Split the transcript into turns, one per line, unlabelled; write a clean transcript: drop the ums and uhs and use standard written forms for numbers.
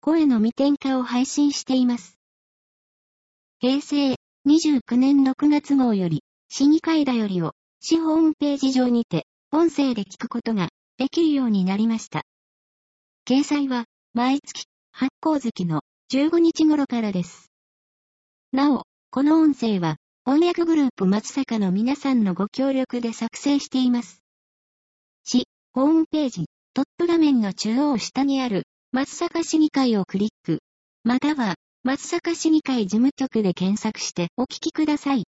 声の未添加を配信しています。平成29年6月号より、市議会だよりを、市ホームページ上にて、音声で聞くことができるようになりました。掲載は、毎月、発行月の15日頃からです。なお、この音声は、翻訳グループ松阪の皆さんのご協力で作成しています。市、ホームページ、トップ画面の中央下にある、松阪市議会をクリック、または、松阪市議会事務局で検索してお聞きください。